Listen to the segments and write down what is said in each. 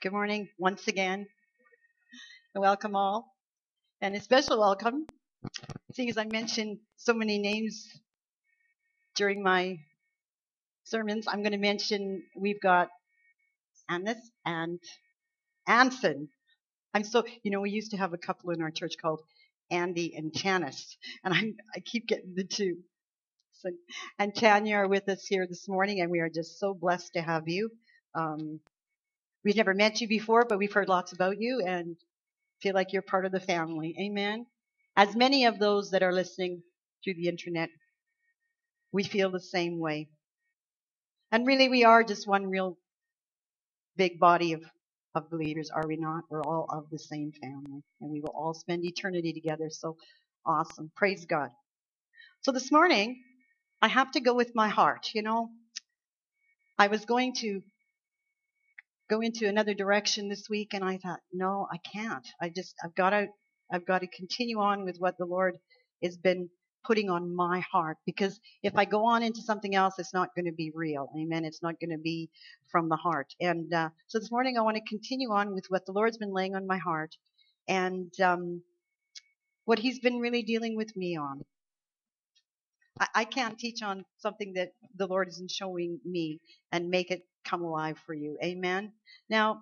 Good morning once again. Welcome all. And a special welcome, seeing as I mentioned so many names during my sermons, I'm going to mention we've got Annis and Anson. We used to have a couple in our church called Andy and Janice, and I keep getting the two. So, and Tanya are with us here this morning, and we are just so blessed to have you. We've never met you before, but we've heard lots about you, and feel like you're part of the family. Amen. As many of those that are listening through the internet, we feel the same way. And really, we are just one real big body of believers, are we not? We're all of the same family, and we will all spend eternity together. So awesome. Praise God. So this morning, I have to go with my heart. I was going to go into another direction this week, and I thought, no, I can't. I've got to continue on with what the Lord has been putting on my heart, because if I go on into something else, it's not going to be real. Amen. It's not going to be from the heart. And so this morning I want to continue on with what the Lord's been laying on my heart, and what He's been really dealing with me on. I can't teach on something that the Lord isn't showing me and make it come alive for you. Amen. Now,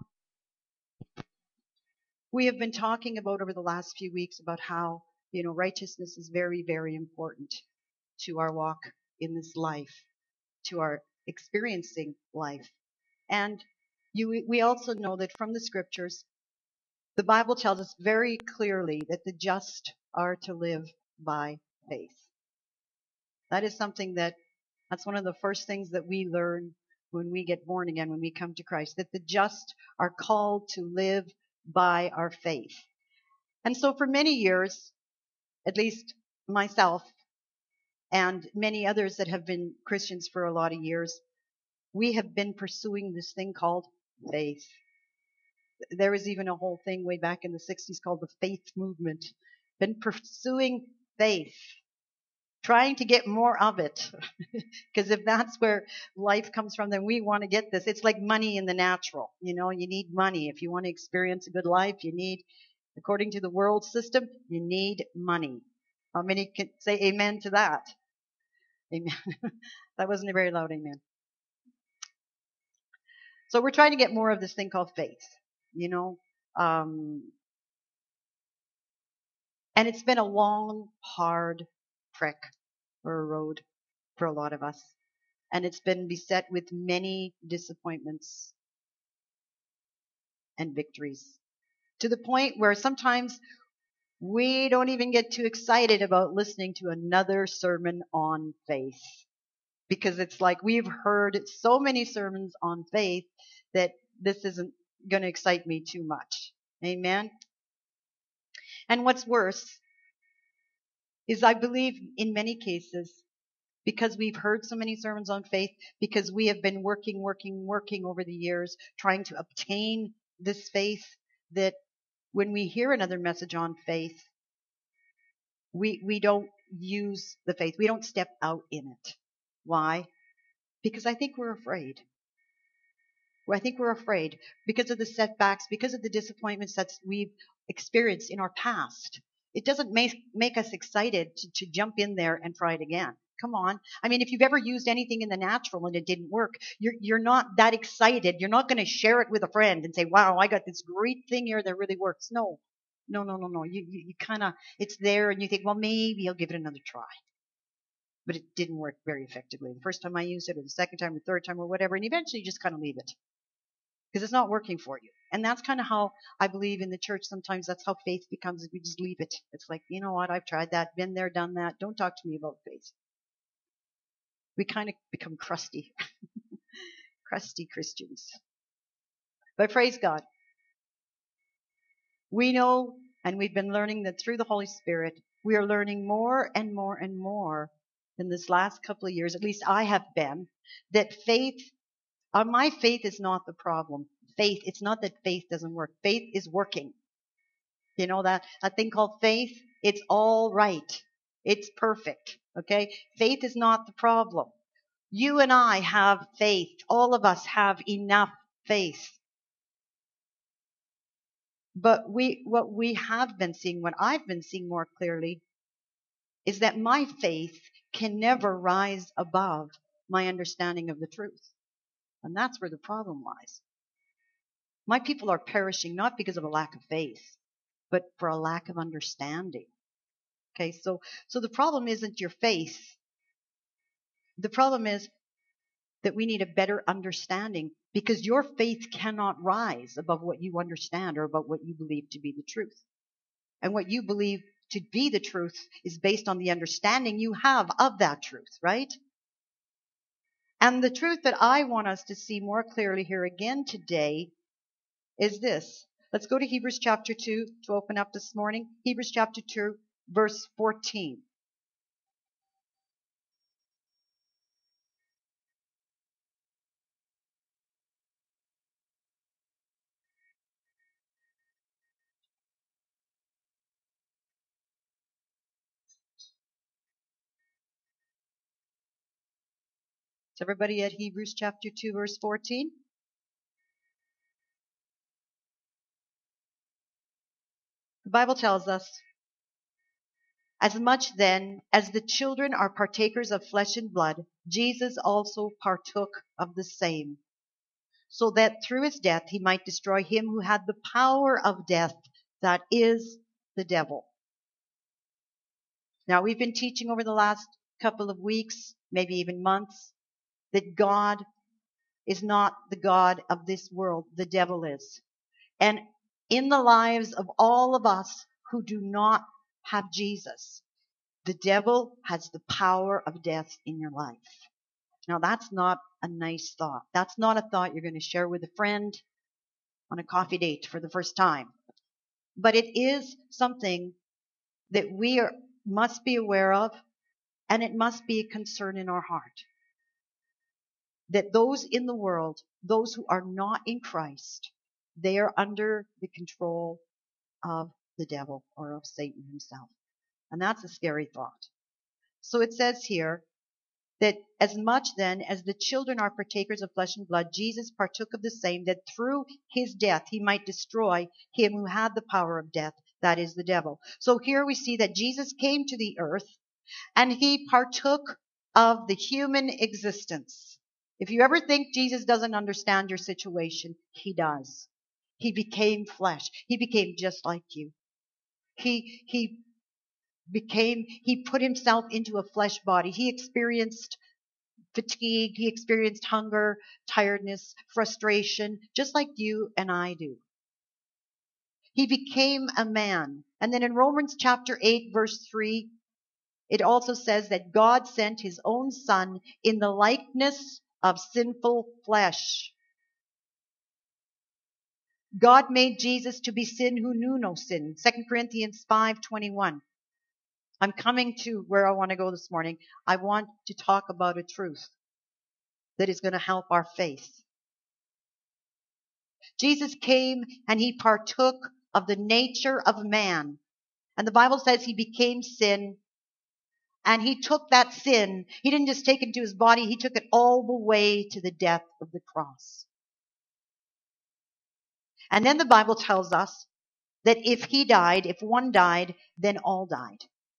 we have been talking about over the last few weeks about how, righteousness is very, very important to our walk in this life, to our experiencing life. And we also know that from the scriptures, the Bible tells us very clearly that the just are to live by faith. That is something that's one of the first things that we learn when we get born again, when we come to Christ, that the just are called to live by our faith. And so for many years, at least myself and many others that have been Christians for a lot of years, we have been pursuing this thing called faith. There was even a whole thing way back in the 60s called the faith movement. Been pursuing faith, trying to get more of it. Because if that's where life comes from, then we want to get this. It's like money in the natural. You need money. If you want to experience a good life, you need, according to the world system, you need money. How many can say amen to that? Amen. That wasn't a very loud amen. So we're trying to get more of this thing called faith, and it's been a long, hard trek or a road for a lot of us. And it's been beset with many disappointments and victories, to the point where sometimes we don't even get too excited about listening to another sermon on faith, because it's like we've heard so many sermons on faith that this isn't going to excite me too much. Amen. And what's worse is, I believe in many cases, because we've heard so many sermons on faith, because we have been working over the years trying to obtain this faith, that when we hear another message on faith, we don't use the faith. We don't step out in it. Why? Because I think we're afraid. I think we're afraid because of the setbacks, because of the disappointments that we've experienced in our past. It doesn't make us excited to jump in there and try it again. Come on. I mean, if you've ever used anything in the natural and it didn't work, you're not that excited. You're not going to share it with a friend and say, wow, I got this great thing here that really works. No. You kind of, it's there and you think, well, maybe I'll give it another try. But it didn't work very effectively. The first time I used it, or the second time, or third time, or whatever, and eventually you just kind of leave it because it's not working for you. And that's kind of how I believe in the church. Sometimes that's how faith becomes. We just leave it. It's like, you know what? I've tried that, been there, done that. Don't talk to me about faith. We kind of become crusty, crusty Christians. But praise God. We know, and we've been learning that through the Holy Spirit, we are learning more and more and more in this last couple of years, at least I have been, that faith, my faith is not the problem. Faith, it's not that faith doesn't work. Faith is working. You know that thing called faith? It's all right. It's perfect. Okay? Faith is not the problem. You and I have faith. All of us have enough faith. But what we have been seeing, what I've been seeing more clearly, is that my faith can never rise above my understanding of the truth. And that's where the problem lies. My people are perishing not because of a lack of faith, but for a lack of understanding. Okay, so the problem isn't your faith. The problem is that we need a better understanding, because your faith cannot rise above what you understand or about what you believe to be the truth. And what you believe to be the truth is based on the understanding you have of that truth, right? And the truth that I want us to see more clearly here again today is this. Let's go to Hebrews chapter 2 to open up this morning. Hebrews chapter 2, verse 14. Is everybody at Hebrews chapter 2, verse 14? The Bible tells us, as much then as the children are partakers of flesh and blood, Jesus also partook of the same, so that through his death he might destroy him who had the power of death, that is, the devil. Now, we've been teaching over the last couple of weeks, maybe even months, that God is not the God of this world. The devil is. And in the lives of all of us who do not have Jesus, the devil has the power of death in your life. Now, that's not a nice thought. That's not a thought you're going to share with a friend on a coffee date for the first time. But it is something that must be aware of, and it must be a concern in our heart. That those in the world, those who are not in Christ, they are under the control of the devil or of Satan himself. And that's a scary thought. So it says here that as much then as the children are partakers of flesh and blood, Jesus partook of the same, that through his death he might destroy him who had the power of death, that is the devil. So here we see that Jesus came to the earth and he partook of the human existence. If you ever think Jesus doesn't understand your situation, he does. He became flesh. He became just like you. He put himself into a flesh body. He experienced fatigue. He experienced hunger, tiredness, frustration, just like you and I do. He became a man. And then in Romans chapter 8, verse 3, it also says that God sent his own son in the likeness of sinful flesh. God made Jesus to be sin who knew no sin. 2 Corinthians 5:21. I'm coming to where I want to go this morning. I want to talk about a truth that is going to help our faith. Jesus came and he partook of the nature of man. And the Bible says he became sin. And he took that sin. He didn't just take it into his body. He took it all the way to the death of the cross. And then the Bible tells us that if he died, if one died, then all died.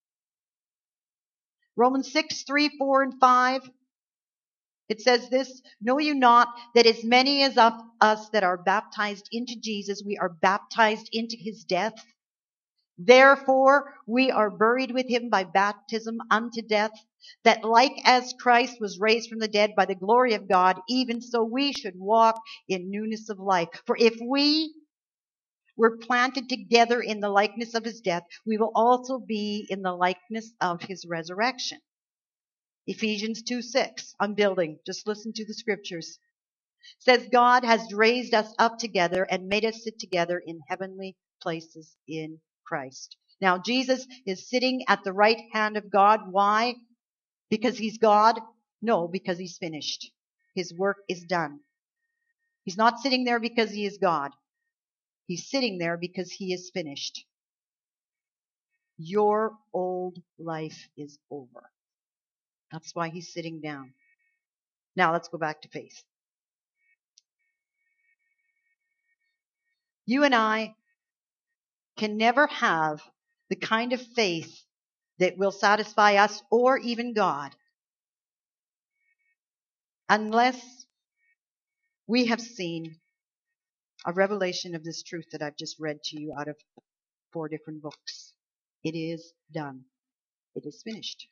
Romans 6:3, 4, and 5. It says this, know you not that as many as of us that are baptized into Jesus, we are baptized into his death? Therefore, we are buried with him by baptism unto death, that like as Christ was raised from the dead by the glory of God, even so we should walk in newness of life. For if we were planted together in the likeness of his death, we will also be in the likeness of his resurrection. Ephesians 2:6. I'm building. Just listen to the scriptures. It says God has raised us up together and made us sit together in heavenly places in Christ. Now, Jesus is sitting at the right hand of God. Why? Because he's God? No, because he's finished. His work is done. He's not sitting there because he is God. He's sitting there because he is finished. Your old life is over. That's why he's sitting down. Now let's go back to faith. You and I can never have the kind of faith that will satisfy us or even God unless we have seen a revelation of this truth that I've just read to you out of 4 different books. It is done. It is finished.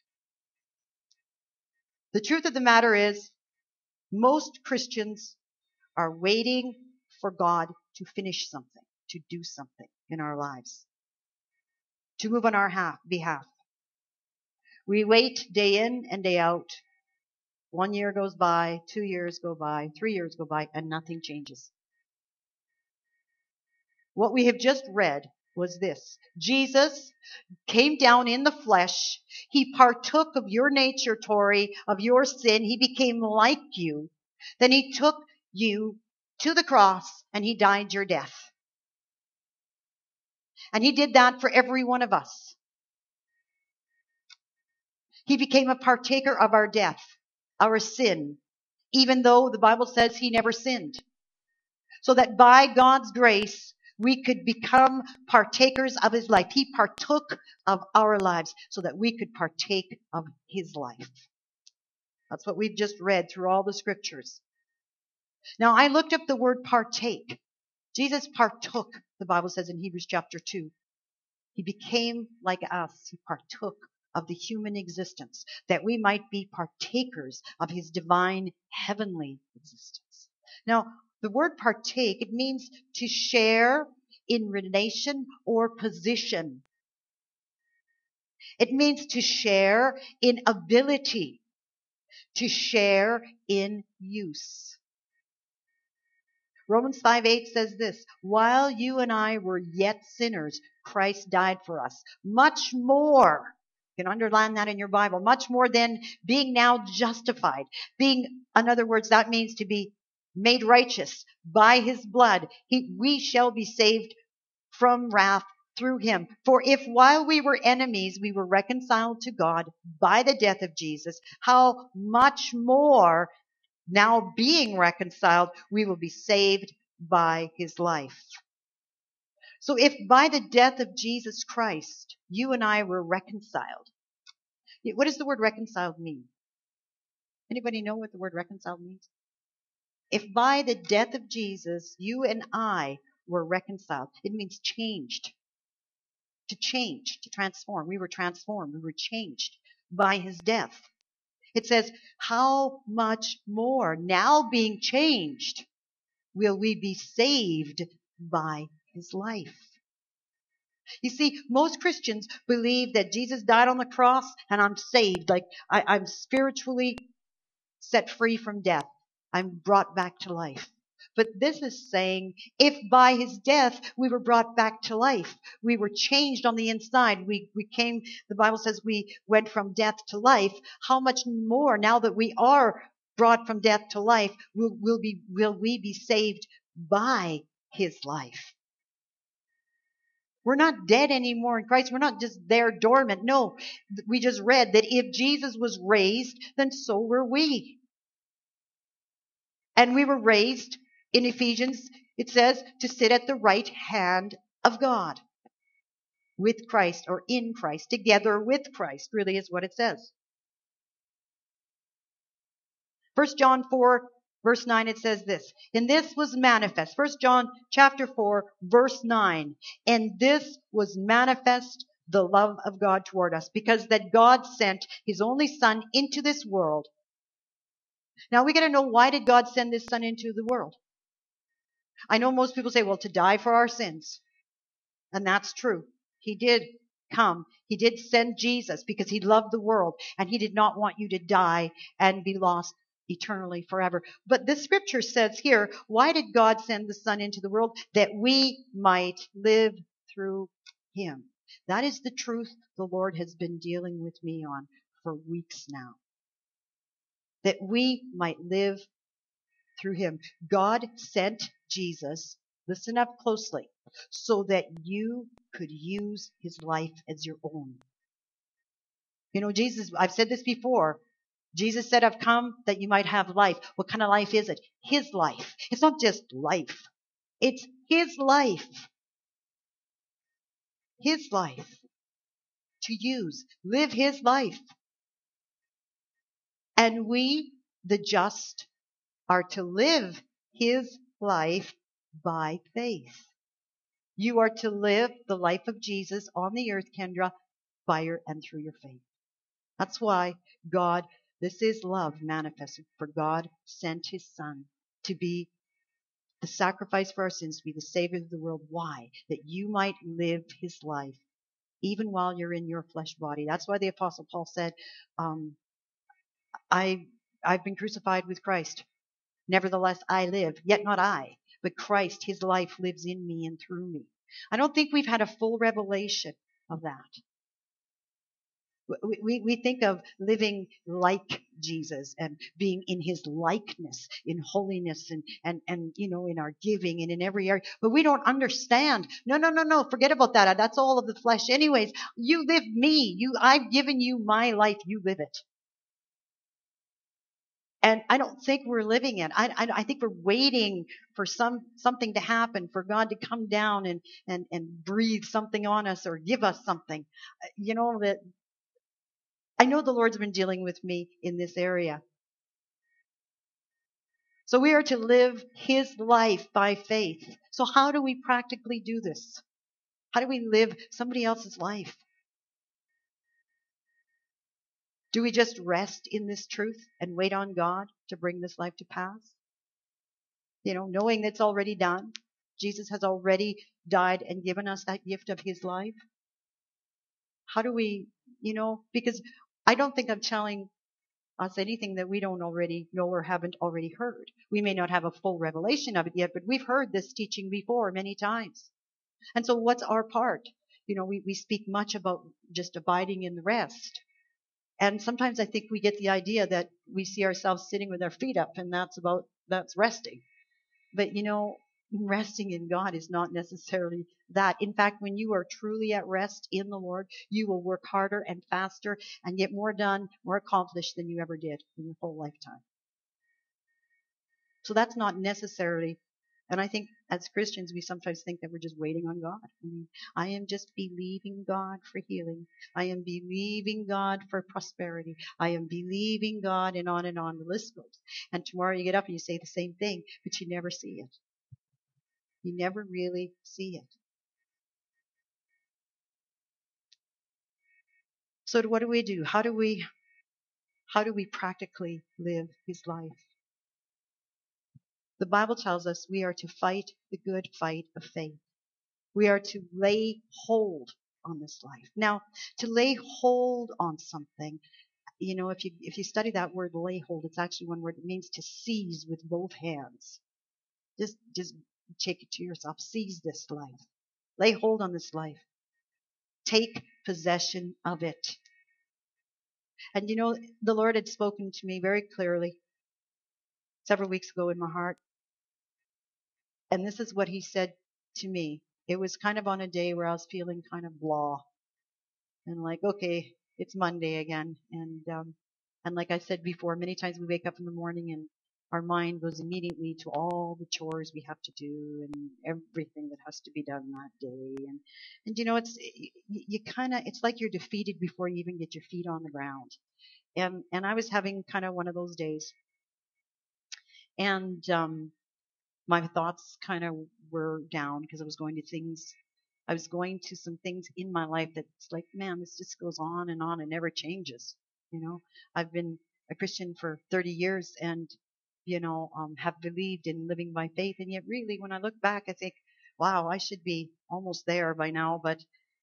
The truth of the matter is, most Christians are waiting for God to finish something, to do something in our lives, to move on our behalf. We wait day in and day out. 1 year goes by, 2 years go by, 3 years go by, and nothing changes. What we have just read was this. Jesus came down in the flesh. He partook of your nature, Tori, of your sin. He became like you. Then he took you to the cross and he died your death. And he did that for every one of us. He became a partaker of our death, our sin, even though the Bible says he never sinned. So that by God's grace, we could become partakers of his life. He partook of our lives so that we could partake of his life. That's what we've just read through all the scriptures. Now, I looked up the word partake. Jesus partook, the Bible says in Hebrews chapter 2. He became like us. He partook of the human existence, that we might be partakers of his divine heavenly existence. Now, the word partake, it means to share in relation or position. It means to share in ability, to share in use. Romans 5:8 says this, while you and I were yet sinners, Christ died for us. Much more, you can underline that in your Bible, much more than being now justified. Being, in other words, that means to be made righteous by his blood. We shall be saved from wrath through him. For if while we were enemies, we were reconciled to God by the death of Jesus, how much more now being reconciled, we will be saved by his life. So if by the death of Jesus Christ, you and I were reconciled, what does the word reconciled mean? Anybody know what the word reconciled means? If by the death of Jesus, you and I were reconciled, it means changed. To change, to transform. We were transformed. We were changed by his death. It says, how much more, now being changed, will we be saved by his life? You see, most Christians believe that Jesus died on the cross and I'm saved. Like I'm spiritually set free from death. I'm brought back to life. But this is saying, if by his death we were brought back to life, we were changed on the inside, we came, the Bible says we went from death to life, how much more now that we are brought from death to life, will we be saved by his life? We're not dead anymore in Christ. We're not just there dormant. No, we just read that if Jesus was raised, then so were we. And we were raised, in Ephesians, it says, to sit at the right hand of God. With Christ, or in Christ, together with Christ, really is what it says. 1 John 4, verse 9, it says this, and this was manifest. 1 John chapter 4, verse 9, and this was manifest the love of God toward us, because that God sent his only Son into this world. Now we got to know, why did God send this Son into the world? I know most people say, well, to die for our sins. And that's true. He did come. He did send Jesus because he loved the world and he did not want you to die and be lost eternally forever. But this scripture says here, why did God send the Son into the world? That we might live through him. That is the truth the Lord has been dealing with me on for weeks now. That we might live through him. God sent Jesus, listen up closely, so that you could use his life as your own. You know, Jesus, I've said this before, Jesus said, I've come that you might have life. What kind of life is it? His life. It's not just life. It's his life. his life to use, live his life. And we, the just, are to live his life by faith. You are to live the life of Jesus on the earth, Kendra, by your and through your faith. That's why God, this is love manifested, for God sent his Son to be the sacrifice for our sins, to be the Savior of the world. Why? That you might live his life, even while you're in your flesh body. That's why the Apostle Paul said, I've been crucified with Christ. Nevertheless, I live, yet not I, but Christ, his life lives in me and through me. I don't think we've had a full revelation of that. We think of living like Jesus and being in his likeness, in holiness and in our giving and in every area. But we don't understand. No. Forget about that. That's all of the flesh. Anyways, you live me. I've given you my life. You live it. And I don't think we're living it. I think we're waiting for something to happen, for God to come down and breathe something on us or give us something. That I know the Lord's been dealing with me in this area. So we are to live his life by faith. So how do we practically do this? How do we live somebody else's life? Do we just rest in this truth and wait on God to bring this life to pass? Knowing that it's already done. Jesus has already died and given us that gift of his life. How do we, because I don't think I'm telling us anything that we don't already know or haven't already heard. We may not have a full revelation of it yet, but we've heard this teaching before many times. And so what's our part? We speak much about just abiding in the rest. And sometimes I think we get the idea that we see ourselves sitting with our feet up and that's resting. But resting in God is not necessarily that. In fact, when you are truly at rest in the Lord, you will work harder and faster and get more done, more accomplished than you ever did in your whole lifetime. So that's not necessarily, and I think as Christians, we sometimes think that we're just waiting on God. I am just believing God for healing. I am believing God for prosperity. I am believing God, and on the list goes. And tomorrow you get up and you say the same thing, but you never see it. You never really see it. So what do we do? How do we practically live his life? The Bible tells us we are to fight the good fight of faith. We are to lay hold on this life. Now, to lay hold on something, if you study that word lay hold, it's actually one word. It means to seize with both hands. Just take it to yourself. Seize this life. Lay hold on this life. Take possession of it. And the Lord had spoken to me very clearly several weeks ago in my heart. And this is what he said to me. It was kind of on a day where I was feeling kind of blah. And like, okay, it's Monday again. And like I said before, many times we wake up in the morning and our mind goes immediately to all the chores we have to do and everything that has to be done that day. And it's like you're defeated before you even get your feet on the ground. And I was having kind of one of those days. And my thoughts kind of were down because I was going to some things in my life that's like, man, this just goes on and never changes. I've been a Christian for 30 years and, have believed in living by faith. And yet really, when I look back, I think, wow, I should be almost there by now. But,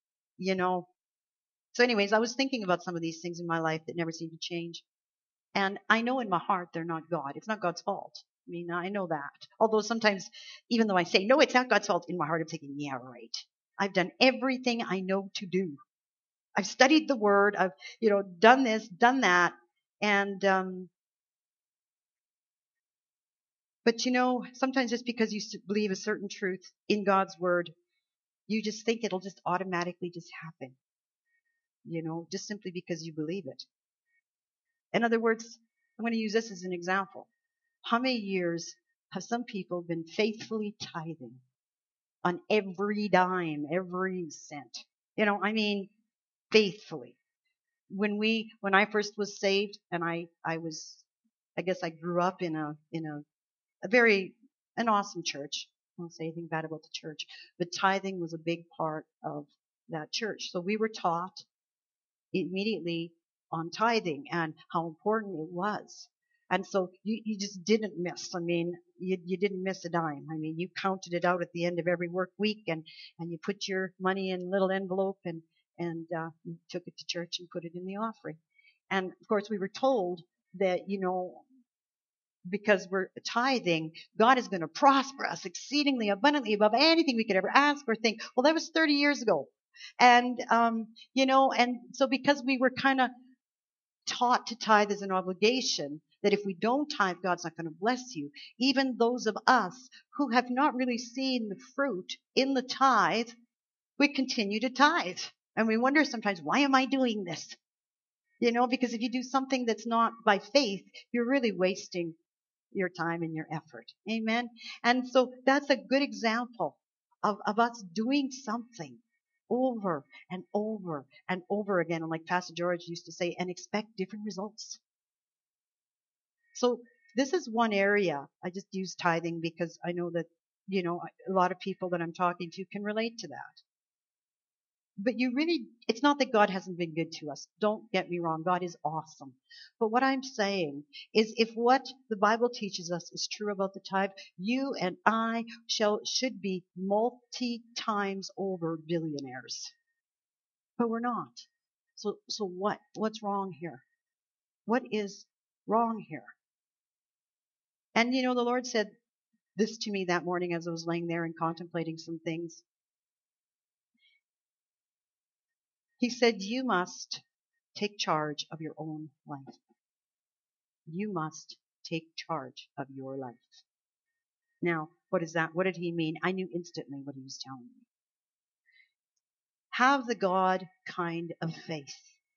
so anyways, I was thinking about some of these things in my life that never seem to change. And I know in my heart they're not God. It's not God's fault. I know that. Although sometimes, even though I say, no, it's not God's fault, in my heart I'm thinking, yeah, right. I've done everything I know to do. I've studied the Word. I've, done this, done that. And, but sometimes just because you believe a certain truth in God's Word, you just think it'll just automatically just happen. Just simply because you believe it. In other words, I'm going to use this as an example. How many years have some people been faithfully tithing on every dime, every cent, I mean, faithfully. When I first was saved, and I guess I grew up in an awesome church. I won't say anything bad about the church, but tithing was a big part of that church. So we were taught immediately on tithing and how important it was. And so you just didn't miss. I mean, you didn't miss a dime. I mean, you counted it out at the end of every work week, and you put your money in a little envelope, and you took it to church and put it in the offering. And of course, we were told that, because we're tithing, God is going to prosper us exceedingly abundantly above anything we could ever ask or think. Well, that was 30 years ago. And, and so because we were kind of taught to tithe as an obligation, that if we don't tithe, God's not going to bless you. Even those of us who have not really seen the fruit in the tithe, we continue to tithe. And we wonder sometimes, why am I doing this? Because if you do something that's not by faith, you're really wasting your time and your effort. Amen. And so that's a good example of us doing something over and over and over again. And like Pastor George used to say, and expect different results. So this is one area. I just use tithing because I know that, a lot of people that I'm talking to can relate to that. But it's not that God hasn't been good to us. Don't get me wrong. God is awesome. But what I'm saying is, if what the Bible teaches us is true about the tithe, you and I should be multi times over billionaires. But we're not. So what's wrong here? What is wrong here? And the Lord said this to me that morning as I was laying there and contemplating some things. He said, you must take charge of your own life. You must take charge of your life. Now, what is that? What did he mean? I knew instantly what he was telling me. Have the God kind of faith.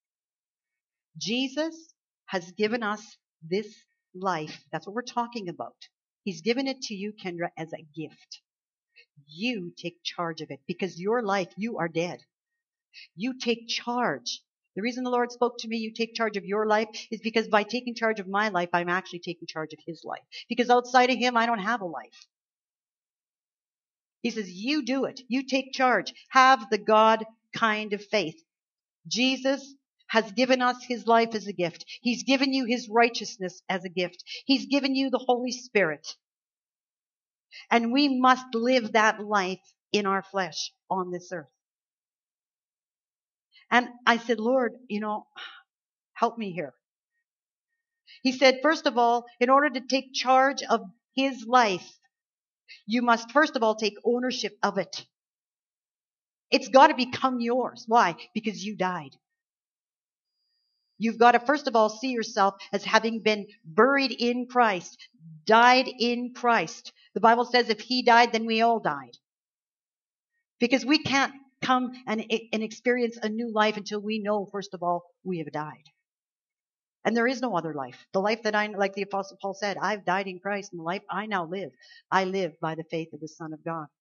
Jesus has given us this life. That's what we're talking about. He's given it to you, Kendra, as a gift. You take charge of it, because your life, you are dead. You take charge. The reason the Lord spoke to me, you take charge of your life, is because by taking charge of my life, I'm actually taking charge of his life. Because outside of him, I don't have a life. He says, you do it. You take charge. Have the God kind of faith. Jesus has given us his life as a gift. He's given you his righteousness as a gift. He's given you the Holy Spirit. And we must live that life in our flesh on this earth. And I said, Lord, help me here. He said, first of all, in order to take charge of his life, you must first of all take ownership of it. It's got to become yours. Why? Because you died. You've got to first of all see yourself as having been buried in Christ, died in Christ. The Bible says if he died, then we all died. Because we can't come and experience a new life until we know, first of all, we have died. And there is no other life. The life that like the Apostle Paul said, I've died in Christ, and the life I now live, I live by the faith of the Son of God.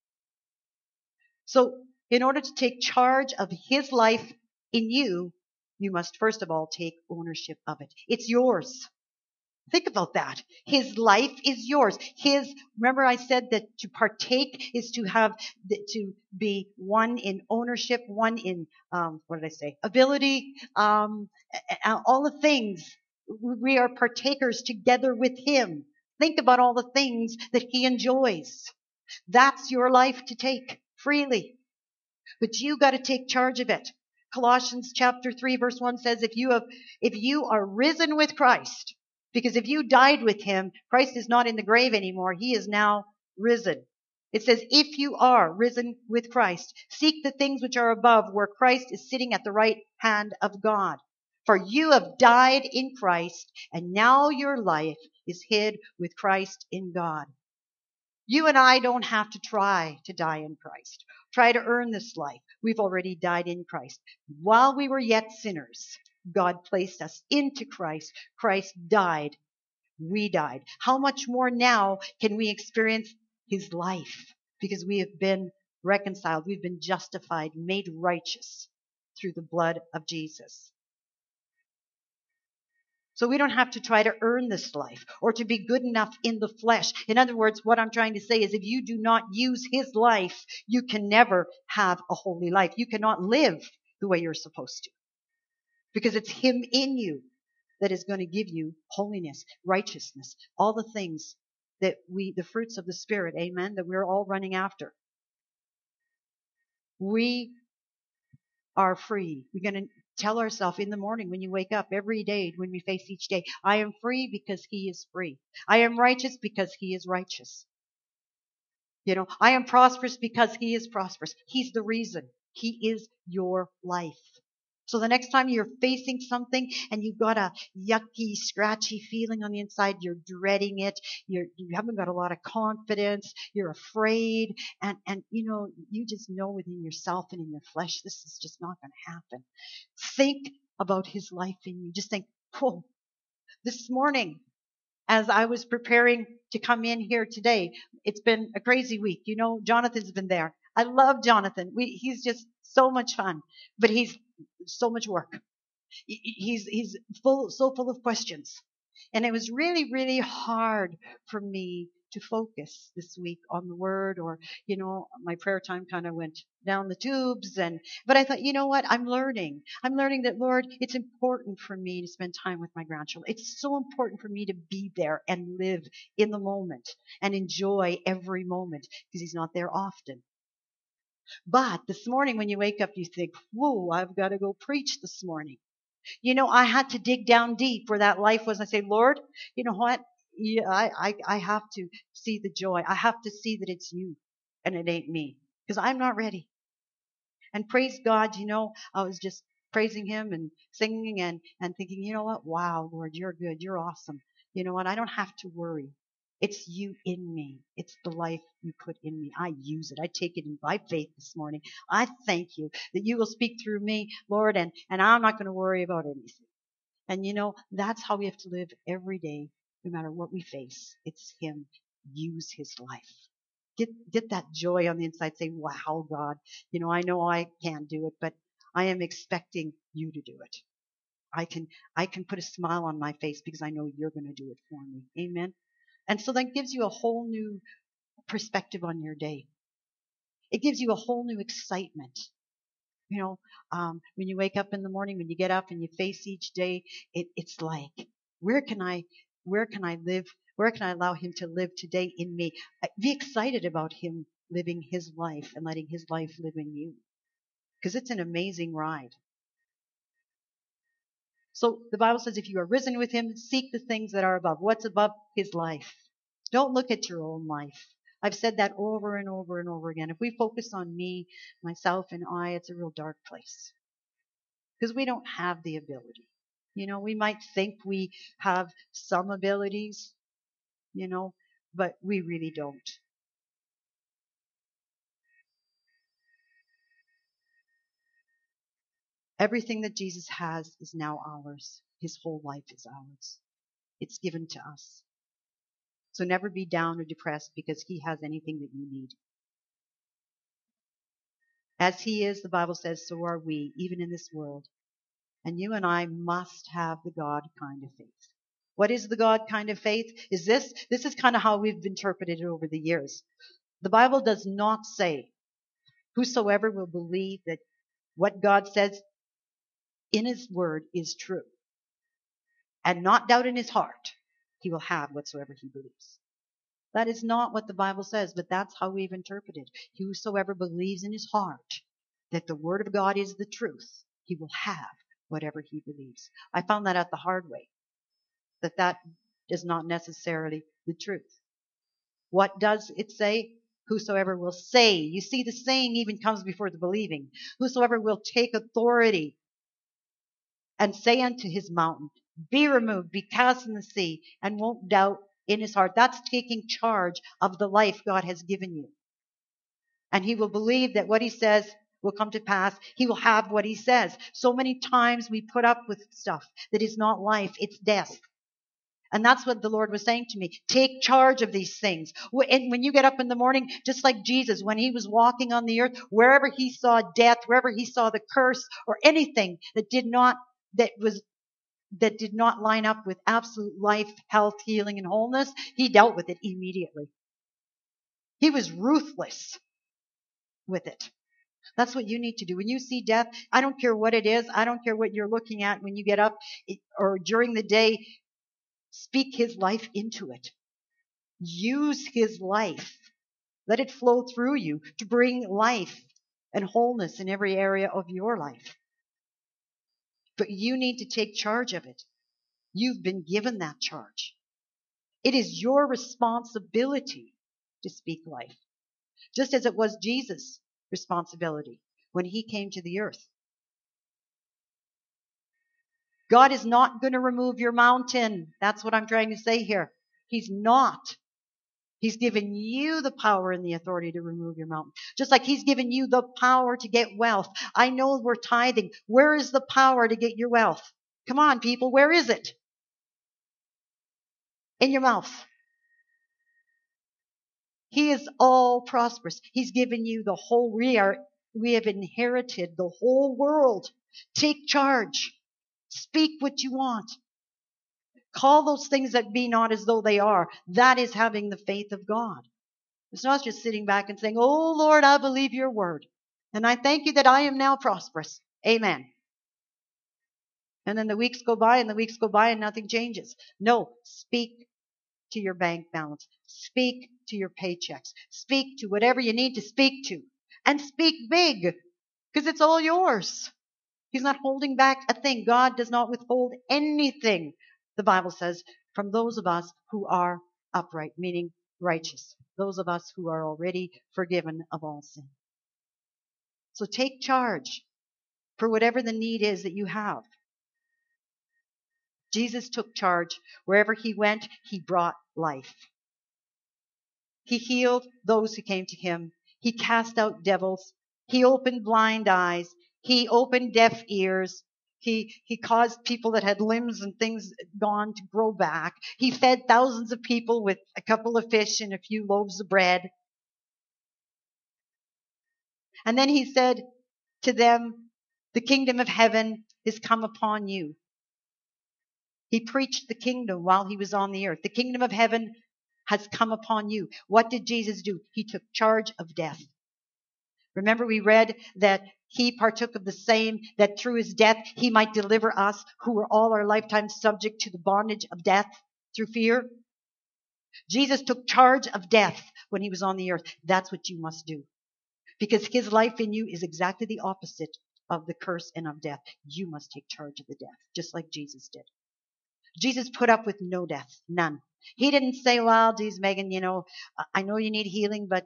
So in order to take charge of his life in you, you must first of all take ownership of it. It's yours. Think about that. His life is yours. Remember I said that to partake is to be one in ownership, one in, ability, all the things. We are partakers together with him. Think about all the things that he enjoys. That's your life to take freely. But you got to take charge of it. Colossians chapter 3 verse 1 says, if you are risen with Christ, because if you died with him, Christ is not in the grave anymore. He is now risen. It says, if you are risen with Christ, seek the things which are above, where Christ is sitting at the right hand of God. For you have died in Christ, and now your life is hid with Christ in God. You and I don't have to try to die in Christ. Try to earn this life. We've already died in Christ. While we were yet sinners, God placed us into Christ. Christ died. We died. How much more now can we experience his life? Because we have been reconciled. We've been justified, made righteous. through the blood of Jesus. So we don't have to try to earn this life or to be good enough in the flesh. In other words, what I'm trying to say is if you do not use his life, you can never have a holy life. You cannot live the way you're supposed to, because it's him in you that is going to give you holiness, righteousness, all the things that the fruits of the Spirit, amen, that we're all running after. We are free. We're going to tell ourselves in the morning when you wake up, every day when we face each day, I am free because he is free. I am righteous because he is righteous. I am prosperous because he is prosperous. He's the reason. He is your life. So the next time you're facing something and you've got a yucky, scratchy feeling on the inside, you're dreading it, you haven't got a lot of confidence, you're afraid, and you just know within yourself and in your flesh, this is just not going to happen. Think about his life in you. Just think, oh, this morning, as I was preparing to come in here today, it's been a crazy week. Jonathan's been there. I love Jonathan. He's just so much fun, but he's so much work. He's so full of questions. And it was really, really hard for me to focus this week on the word, or, my prayer time kind of went down the tubes. But I thought, you know what? I'm learning that, Lord, it's important for me to spend time with my grandchildren. It's so important for me to be there and live in the moment and enjoy every moment, because he's not there often. But this morning when you wake up, you think, whoa, I've got to go preach this morning. I had to dig down deep where that life was. I say, Lord, you know what? Yeah, I have to see the joy. I have to see that it's you and it ain't me, because I'm not ready. And praise God, I was just praising him and singing and thinking, you know what? Wow, Lord, you're good. You're awesome. You know what? I don't have to worry. It's you in me. It's the life you put in me. I use it. I take it in by faith this morning. I thank you that you will speak through me, Lord, and I'm not going to worry about anything. And that's how we have to live every day, no matter what we face. It's him. Use his life. Get that joy on the inside. Say, wow, God, I know I can't do it, but I am expecting you to do it. I can put a smile on my face because I know you're going to do it for me. Amen. And so that gives you a whole new perspective on your day. It gives you a whole new excitement. When you wake up in the morning, when you get up and you face each day, it's like, where can I live? Where can I allow him to live today in me? Be excited about him living his life and letting his life live in you, because it's an amazing ride. So the Bible says, if you are risen with him, seek the things that are above. What's above? His life. Don't look at your own life. I've said that over and over and over again. If we focus on me, myself, and I, it's a real dark place, because we don't have the ability. We might think we have some abilities, but we really don't. Everything that Jesus has is now ours. His whole life is ours. It's given to us. So never be down or depressed because he has anything that you need. As he is, the Bible says, so are we, even in this world. And you and I must have the God kind of faith. What is the God kind of faith? This is kind of how we've interpreted it over the years. The Bible does not say, whosoever will believe that what God says in his word is true, and not doubt in his heart, he will have whatsoever he believes. That is not what the Bible says, but that's how we've interpreted. Whosoever believes in his heart that the word of God is the truth, he will have whatever he believes. I found that out the hard way, that is not necessarily the truth. What does it say? Whosoever will say. You see, the saying even comes before the believing. Whosoever will take authority and say unto his mountain, be removed, be cast in the sea, and won't doubt in his heart. That's taking charge of the life God has given you. And he will believe that what he says will come to pass. He will have what he says. So many times we put up with stuff that is not life, it's death. And that's what the Lord was saying to me. Take charge of these things. And when you get up in the morning, just like Jesus, when he was walking on the earth, wherever he saw death, wherever he saw the curse or anything that did not line up with absolute life, health, healing, and wholeness, he dealt with it immediately. He was ruthless with it. That's what you need to do. When you see death, I don't care what it is. I don't care what you're looking at when you get up or during the day. Speak his life into it. Use his life. Let it flow through you to bring life and wholeness in every area of your life. But you need to take charge of it. You've been given that charge. It is your responsibility to speak life, just as it was Jesus' responsibility when he came to the earth. God is not going to remove your mountain. That's what I'm trying to say here. He's not. He's given you the power and the authority to remove your mountain. Just like he's given you the power to get wealth. I know we're tithing. Where is the power to get your wealth? Come on, people. Where is it? In your mouth. He is all prosperous. He's given you the whole, we have inherited the whole world. Take charge. Speak what you want. Call those things that be not as though they are. That is having the faith of God. It's not just sitting back and saying, oh Lord, I believe your word. And I thank you that I am now prosperous. Amen. And then the weeks go by and the weeks go by and nothing changes. No, speak to your bank balance. Speak to your paychecks. Speak to whatever you need to speak to. And speak big, because it's all yours. He's not holding back a thing. God does not withhold anything, the Bible says, from those of us who are upright, meaning righteous. Those of us who are already forgiven of all sin. So take charge for whatever the need is that you have. Jesus took charge. Wherever he went, he brought life. He healed those who came to him. He cast out devils. He opened blind eyes. He opened deaf ears. He caused people that had limbs and things gone to grow back. He fed thousands of people with a couple of fish and a few loaves of bread. And then he said to them, the kingdom of heaven is come upon you. He preached the kingdom while he was on the earth. The kingdom of heaven has come upon you. What did Jesus do? He took charge of death. Remember, we read that he partook of the same, that through his death he might deliver us who were all our lifetime subject to the bondage of death through fear. Jesus took charge of death when he was on the earth. That's what you must do. Because his life in you is exactly the opposite of the curse and of death. You must take charge of the death, just like Jesus did. Jesus put up with no death, none. He didn't say, well, geez, Megan, I know you need healing, but,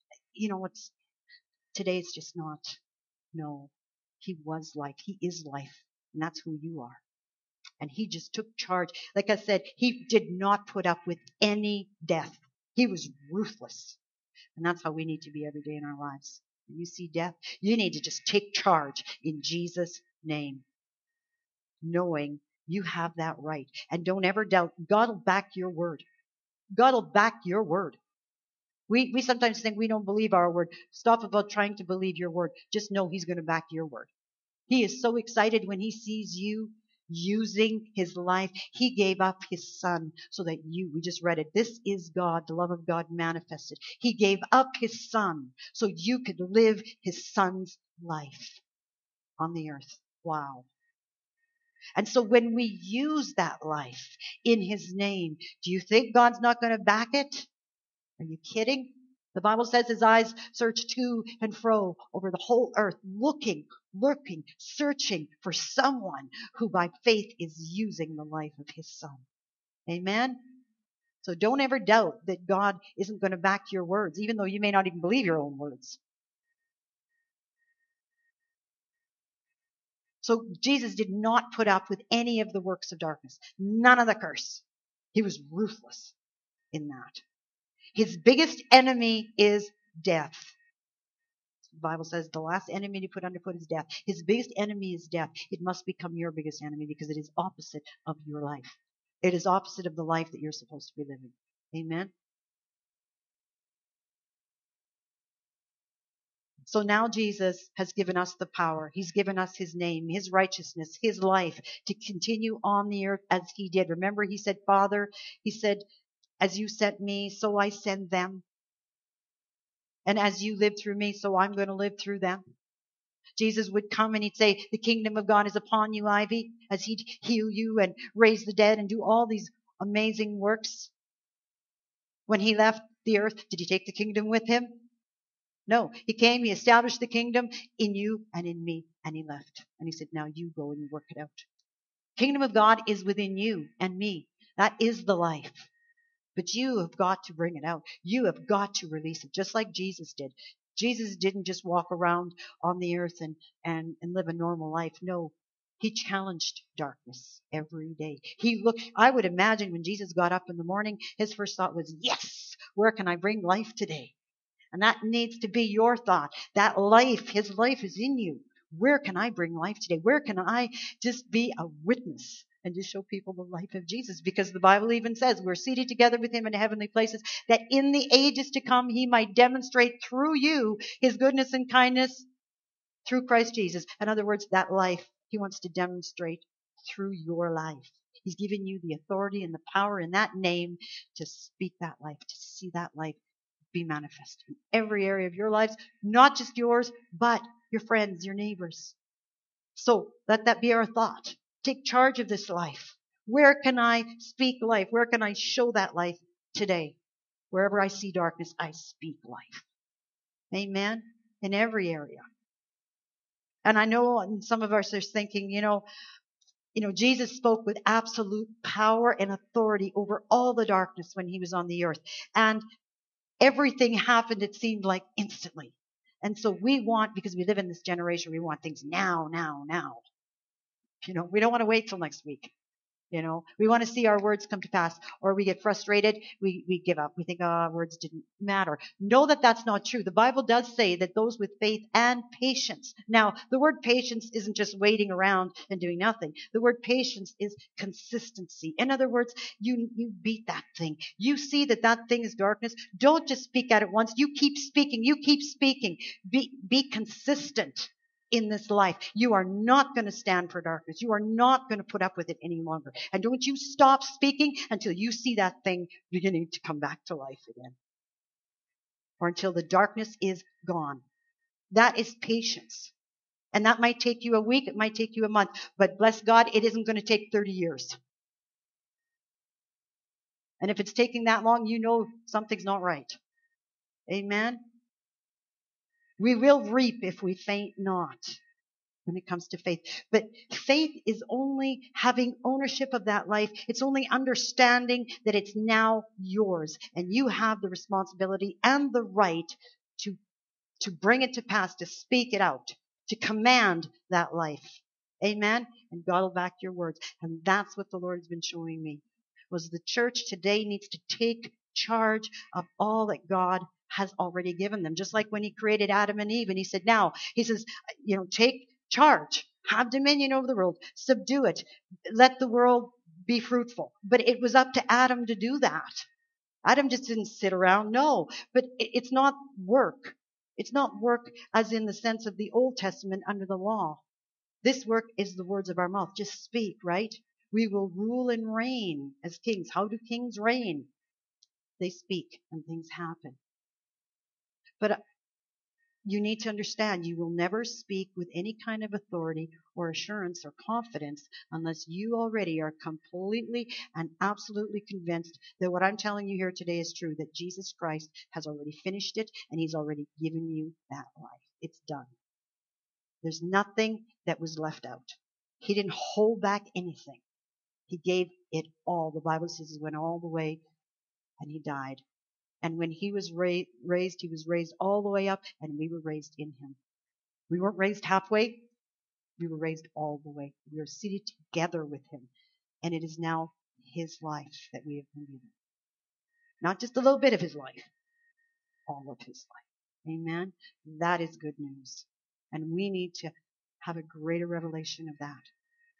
today's just not. No, he was life. He is life, and that's who you are. And he just took charge. Like I said, he did not put up with any death. He was ruthless. And that's how we need to be every day in our lives. When you see death, you need to just take charge in Jesus' name, knowing you have that right. And don't ever doubt. God will back your word. God will back your word. We sometimes think we don't believe our word. Stop about trying to believe your word. Just know he's going to back your word. He is so excited when he sees you using his life. He gave up his son so that we just read it. This is God, the love of God manifested. He gave up his son so you could live his son's life on the earth. Wow. And so when we use that life in his name, do you think God's not going to back it? Are you kidding? The Bible says his eyes search to and fro over the whole earth, looking, searching for someone who by faith is using the life of his son. Amen? So don't ever doubt that God isn't going to back your words, even though you may not even believe your own words. So Jesus did not put up with any of the works of darkness, none of the curse. He was ruthless in that. His biggest enemy is death. The Bible says the last enemy to put underfoot is death. His biggest enemy is death. It must become your biggest enemy because it is opposite of your life. It is opposite of the life that you're supposed to be living. Amen. So now Jesus has given us the power. He's given us his name, his righteousness, his life to continue on the earth as he did. Remember, he said, Father, he said, as you sent me, so I send them. And as you live through me, so I'm going to live through them. Jesus would come and he'd say, the kingdom of God is upon you, Ivy, as he'd heal you and raise the dead and do all these amazing works. When he left the earth, did he take the kingdom with him? No. He came, he established the kingdom in you and in me, and he left. And he said, now you go and work it out. Kingdom of God is within you and me. That is the life. But you have got to bring it out. You have got to release it, just like Jesus did. Jesus didn't just walk around on the earth and live a normal life. No, he challenged darkness every day. I would imagine when Jesus got up in the morning, his first thought was, yes, where can I bring life today? And that needs to be your thought. That life, his life is in you. Where can I bring life today? Where can I just be a witness and just show people the life of Jesus? Because the Bible even says we're seated together with him in heavenly places, that in the ages to come he might demonstrate through you his goodness and kindness through Christ Jesus. In other words, that life he wants to demonstrate through your life. He's given you the authority and the power in that name to speak that life, to see that life be manifest in every area of your lives, not just yours, but your friends, your neighbors. So let that be our thought. Take charge of this life. Where can I speak life? Where can I show that life today? Wherever I see darkness, I speak life. Amen. In every area. And I know some of us are thinking, Jesus spoke with absolute power and authority over all the darkness when he was on the earth. And everything happened, it seemed like, instantly. And so because we live in this generation, we want things now, now, now. We don't want to wait till next week. We want to see our words come to pass, or we get frustrated. We give up. We think, words didn't matter. Know that that's not true. The Bible does say that those with faith and patience. Now, the word patience isn't just waiting around and doing nothing. The word patience is consistency. In other words, you beat that thing. You see that thing is darkness. Don't just speak at it once. You keep speaking. You keep speaking. Be consistent in this life. You are not going to stand for darkness. You are not going to put up with it any longer. And don't you stop speaking until you see that thing beginning to come back to life again. Or until the darkness is gone. That is patience. And that might take you a week. It might take you a month. But bless God, it isn't going to take 30 years. And if it's taking that long, something's not right. Amen. We will reap if we faint not. When it comes to faith. But faith is only having ownership of that life. It's only understanding that it's now yours. And you have the responsibility and the right to bring it to pass, to speak it out, to command that life. Amen? And God will back your words. And that's what the Lord has been showing me. Was the church today needs to take charge of all that God has already given them. Just like when he created Adam and Eve and he said, take charge, have dominion over the world, subdue it, let the world be fruitful. But it was up to Adam to do that. Adam just didn't sit around. No, but it's not work. It's not work as in the sense of the Old Testament under the law. This work is the words of our mouth. Just speak, right? We will rule and reign as kings. How do kings reign? They speak and things happen. But you need to understand you will never speak with any kind of authority or assurance or confidence unless you already are completely and absolutely convinced that what I'm telling you here today is true, that Jesus Christ has already finished it and he's already given you that life. It's done. There's nothing that was left out. He didn't hold back anything. He gave it all. The Bible says he went all the way and he died. And when he was raised, he was raised all the way up, and we were raised in him. We weren't raised halfway. We were raised all the way. We are seated together with him. And it is now his life that we have been given. Not just a little bit of his life. All of his life. Amen? That is good news. And we need to have a greater revelation of that.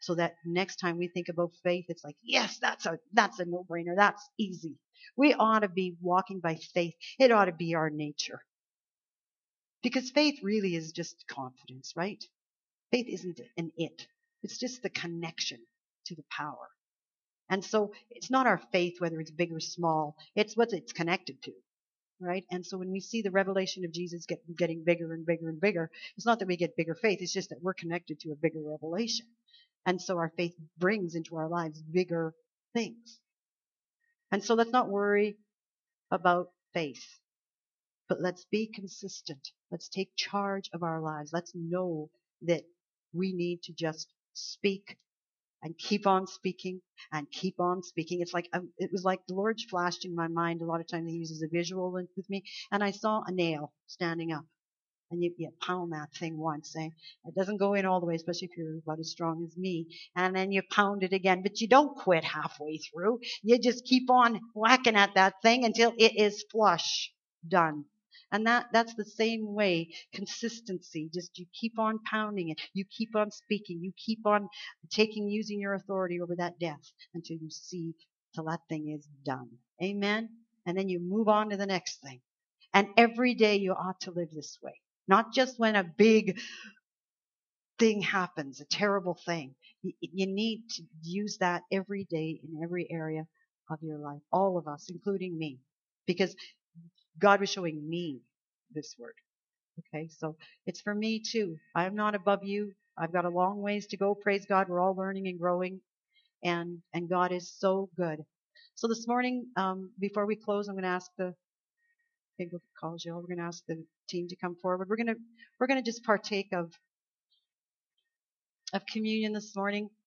So that next time we think about faith, it's like, yes, that's a no-brainer. That's easy. We ought to be walking by faith. It ought to be our nature. Because faith really is just confidence, right? Faith isn't an it. It's just the connection to the power. And so it's not our faith, whether it's big or small. It's what it's connected to, right? And so when we see the revelation of Jesus getting bigger and bigger and bigger, it's not that we get bigger faith. It's just that we're connected to a bigger revelation. And so our faith brings into our lives bigger things. And so let's not worry about faith, but let's be consistent. Let's take charge of our lives. Let's know that we need to just speak and keep on speaking and keep on speaking. It's like, it was like the Lord flashed in my mind. A lot of times he uses a visual with me, and I saw a nail standing up. And you pound that thing once, eh? It doesn't go in all the way, especially if you're about as strong as me. And then you pound it again, but you don't quit halfway through. You just keep on whacking at that thing until it is flush, done. And that's the same way, consistency. Just you keep on pounding it. You keep on speaking. You keep on using your authority over that death until you see till that thing is done. Amen? And then you move on to the next thing. And every day you ought to live this way. Not just when a big thing happens, a terrible thing. You need to use that every day in every area of your life. All of us, including me. Because God was showing me this word. Okay, so it's for me too. I'm not above you. I've got a long ways to go. Praise God. We're all learning and growing. And God is so good. So this morning, before we close, I'm going to ask we're going to ask the team to come forward. We're going to just partake of communion this morning.